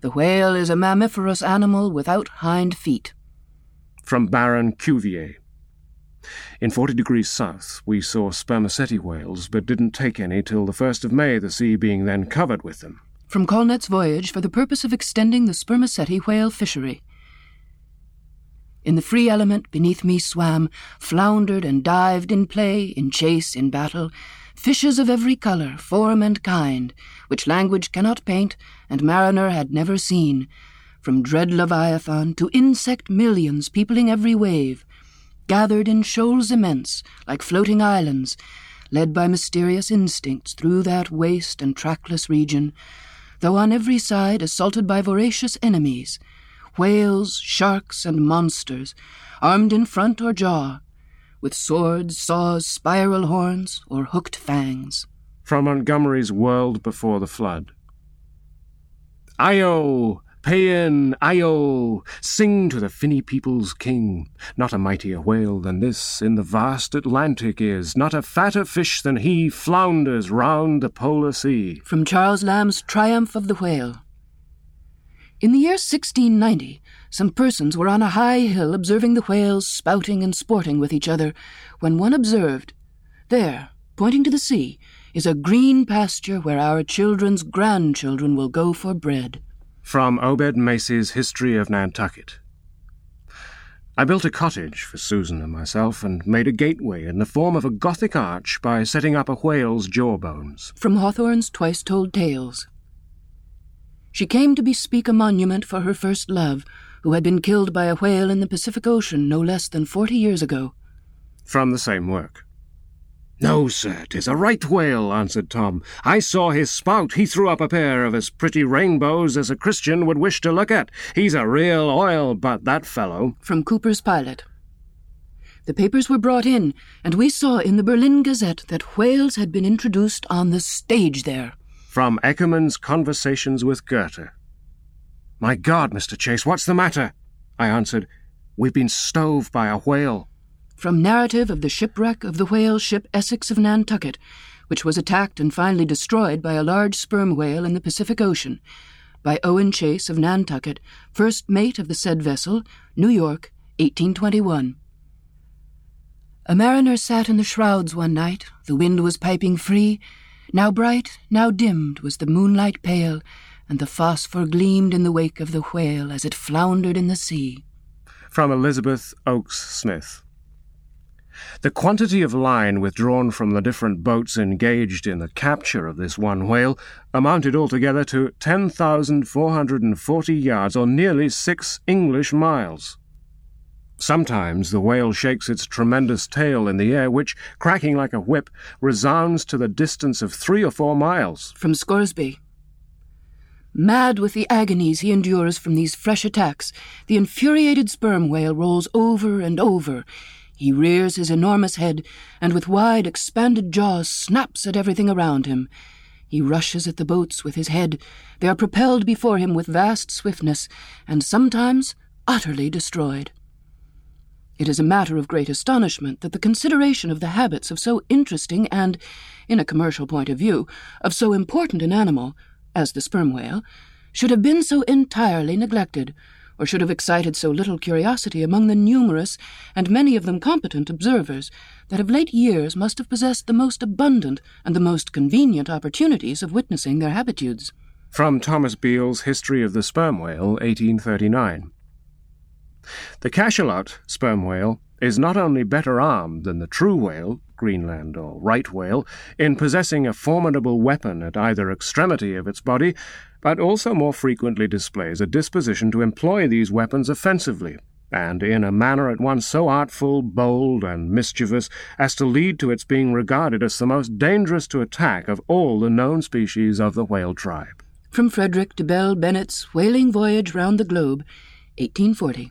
The whale is a mammiferous animal without hind feet. From Baron Cuvier. In 40 degrees south, we saw spermaceti whales, but didn't take any till the 1st of May, the sea being then covered with them. From Colnett's Voyage for the purpose of extending the spermaceti whale fishery. In the free element beneath me swam, floundered and dived in play, in chase, in battle, fishes of every colour, form and kind, which language cannot paint, and mariner had never seen, from dread Leviathan to insect millions peopling every wave, gathered in shoals immense, like floating islands, led by mysterious instincts through that waste and trackless region, though on every side assaulted by voracious enemies, whales, sharks, and monsters, armed in front or jaw, with swords, saws, spiral horns, or hooked fangs. From Montgomery's World Before the Flood. Io, Paean, Io, sing to the finny people's king. Not a mightier whale than this in the vast Atlantic is, not a fatter fish than he flounders round the polar sea. From Charles Lamb's Triumph of the Whale. In the year 1690, some persons were on a high hill observing the whales spouting and sporting with each other, when one observed, "There, pointing to the sea, is a green pasture where our children's grandchildren will go for bread." From Obed Macy's History of Nantucket. I built a cottage for Susan and myself and made a gateway in the form of a Gothic arch by setting up a whale's jawbones. From Hawthorne's Twice Told Tales. She came to bespeak a monument for her first love, who had been killed by a whale in the Pacific Ocean no less than 40 years ago. From the same work. "No, sir, 'tis a right whale," answered Tom. "I saw his spout. He threw up a pair of as pretty rainbows as a Christian would wish to look at. He's a real oil, but that fellow." From Cooper's Pilot. The papers were brought in, and we saw in the Berlin Gazette that whales had been introduced on the stage there. From Eckermann's Conversations with Goethe. "My God, Mr. Chase, what's the matter?" I answered. "We've been stove by a whale." From Narrative of the Shipwreck of the whale ship Essex of Nantucket, which was attacked and finally destroyed by a large sperm whale in the Pacific Ocean, by Owen Chase of Nantucket, first mate of the said vessel, New York, 1821. A mariner sat in the shrouds one night, the wind was piping free, now bright, now dimmed was the moonlight pale, and the phosphor gleamed in the wake of the whale as it floundered in the sea. From Elizabeth Oakes Smith. The quantity of line withdrawn from the different boats engaged in the capture of this one whale amounted altogether to 10,440 yards, or nearly 6 English miles. Sometimes the whale shakes its tremendous tail in the air, which, cracking like a whip, resounds to the distance of 3 or 4 miles. From Scoresby. Mad with the agonies he endures from these fresh attacks, the infuriated sperm whale rolls over and over. He rears his enormous head, and with wide, expanded jaws snaps at everything around him. He rushes at the boats with his head. They are propelled before him with vast swiftness, and sometimes utterly destroyed. It is a matter of great astonishment that the consideration of the habits of so interesting and, in a commercial point of view, of so important an animal, as the sperm whale, should have been so entirely neglected, or should have excited so little curiosity among the numerous, and many of them competent observers, that of late years must have possessed the most abundant and the most convenient opportunities of witnessing their habitudes. From Thomas Beale's History of the Sperm Whale, 1839. The cachalot sperm whale is not only better armed than the true whale, Greenland or right whale, in possessing a formidable weapon at either extremity of its body, but also more frequently displays a disposition to employ these weapons offensively, and in a manner at once so artful, bold, and mischievous as to lead to its being regarded as the most dangerous to attack of all the known species of the whale tribe. From Frederick de Bell Bennett's Whaling Voyage Round the Globe, 1840.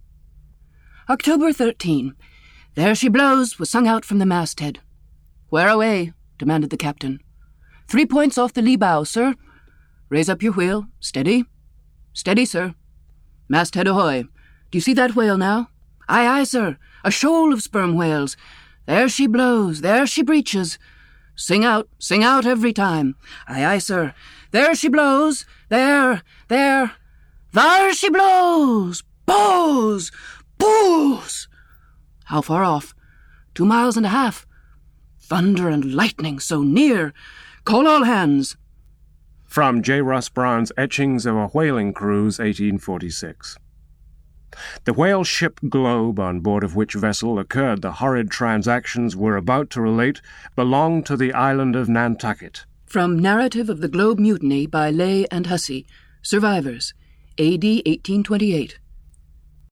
October 13. "There she blows" was sung out from the masthead. "Where away?" demanded the captain. 3 points off the lee bow, sir." "Raise up your wheel. Steady." "Steady, sir." "Masthead ahoy. Do you see that whale now?" "Aye, aye, sir. A shoal of sperm whales. There she blows. There she breaches." Sing out every time." "Aye, aye, sir. There she blows. There. There she blows! Bows! Boos! How far off? 2.5 miles. Thunder and lightning so near. Call all hands. From J. Russ Brown's Etchings of a Whaling Cruise, 1846. The whale ship Globe, on board of which vessel occurred the horrid transactions we're about to relate, belonged to the island of Nantucket. From Narrative of the Globe Mutiny by Ley and Hussey. Survivors. A.D. 1828.